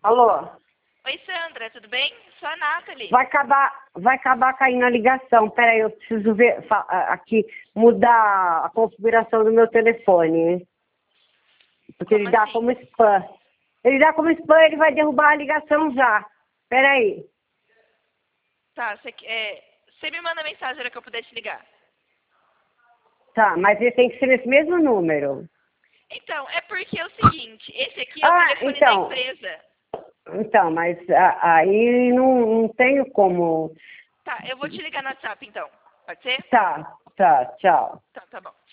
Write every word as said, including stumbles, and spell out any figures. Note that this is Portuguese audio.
Alô? Oi, Sandra, tudo bem? Sou a Nathalie. Vai acabar, vai acabar caindo a ligação. Peraí, eu preciso ver fa- aqui, mudar a configuração do meu telefone. Porque Como ele dá assim? como spam. Ele dá como spam, ele vai derrubar a ligação já. Peraí. Tá, você é, você me manda mensagem para que eu pudesse ligar. Tá, mas ele tem que ser nesse mesmo número. Então, é porque é o seguinte, esse aqui é o Ah, telefone da então. empresa. Então, mas a- aí não, não tenho como. Tá, eu vou te ligar no WhatsApp então. Pode ser? Tá, tá, tchau. Então, tá bom.